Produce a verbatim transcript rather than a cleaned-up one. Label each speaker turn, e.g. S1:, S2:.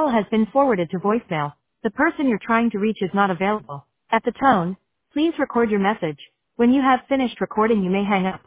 S1: call has been forwarded to voicemail. The person you're trying to reach is not available. At the tone, please record your message. When you have finished recording, you may hang up.